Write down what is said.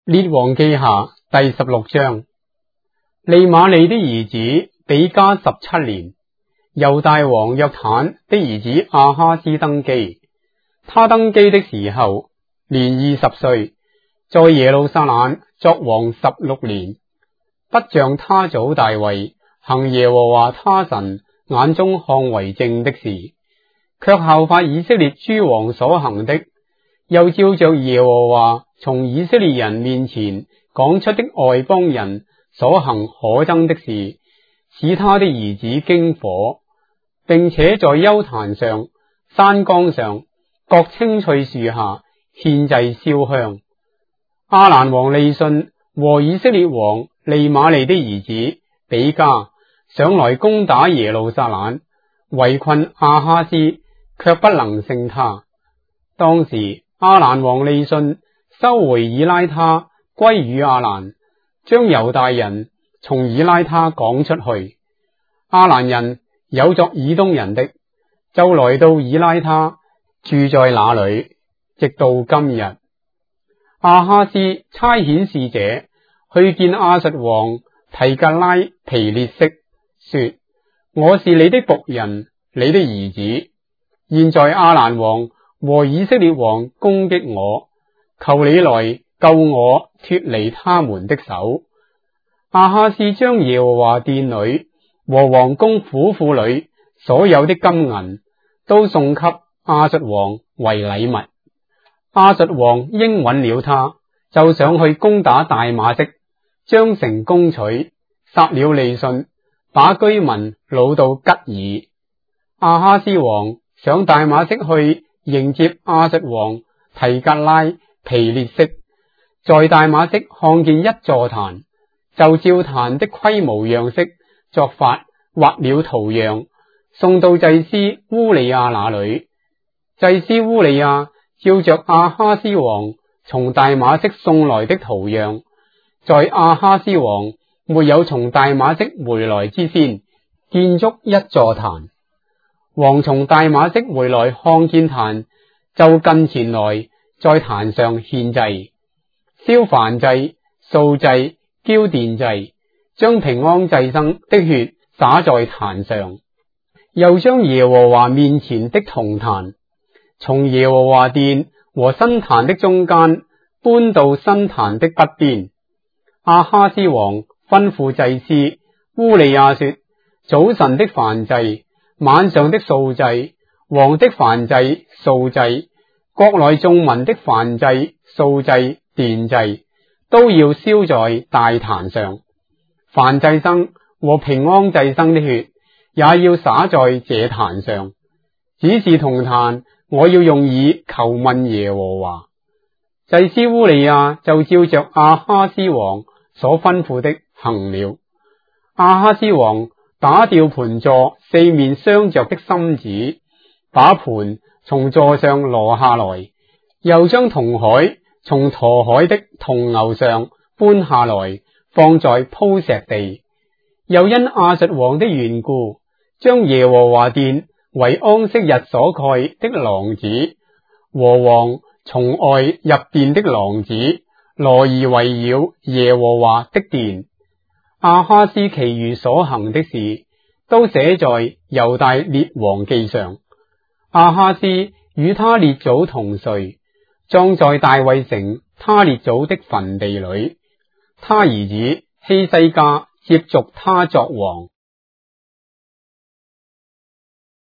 列王記下第16章。利瑪利的兒子比加17年，猶大王約坦的兒子亞哈斯登基。他登基的時候年20歲，在耶路撒冷作王16年，不像他祖大衛行耶和華他神眼中看為正的事，卻效法以色列諸王所行的，又照着耶和華從以色列人面前趕出的外邦人所行可憎的事，使他的兒子經火，並且在邱壇上、山崗上、各青翠樹下獻祭燒香。亞蘭王利汛和以色列王利瑪利的兒子比加上來攻打耶路撒冷，圍困亞哈斯，卻不能勝他。當時亞蘭王利汛收回以拉他，歸於亞蘭，將猶大人從以拉他趕出去。亞蘭人有作以東人的，就來到以拉他，住在那裏，直到今日。亞哈斯差遣使者去見亞述王提格拉皮列色，說：我是你的僕人，你的兒子。現在亞蘭王和以色列王攻擊我，求你來救我脫離他們的手。亞哈斯將耶和華殿裏和王宮府庫裏所有的金銀都送給亞述王為禮物。亞述王應允了他，就上去攻打大馬色，將城攻取，殺了利汛，把居民擄到吉爾。亞哈斯王上大馬色去迎接亞述王提格拉皮列色，在大馬色看見一座壇，就照壇的規模樣式作法，畫了圖樣，送到祭司烏利亞那裏。祭司烏利亞照着亞哈斯王從大馬色送來的圖樣，在亞哈斯王沒有從大馬色回來之先，建築一座壇。王從大馬色回來看見壇，就近前來，在壇上獻祭，燒燔祭、素祭、澆奠祭，將平安祭牲的血灑在壇上，又將耶和華面前的銅壇從耶和華殿和新壇的中間搬到新壇的北邊。亞哈斯王吩咐祭司烏利亞說：早晨的燔祭、晚上的素祭、王的燔祭、素祭、國內眾民的燔祭、素祭、奠祭，都要燒在大壇上。燔祭牲和平安祭牲的血也要灑在這壇上。只是銅壇，我要用以求問耶和華。祭司烏利亞就照着亞哈斯王所吩咐的行了。亞哈斯王打掉盤座四面鑲着的心子，把盤從座上挪下來，又將銅海從駝海的銅牛上搬下來，放在鋪石地。又因亞述王的緣故，將耶和華殿為安息日所蓋的廊子和王從外入殿的廊子挪移圍繞耶和華的殿。亞哈斯其餘所行的事，都寫在猶大列王記上。亞哈斯與他列祖同睡，葬在大衛城他列祖的墳地裏。他兒子希西家接續他作王。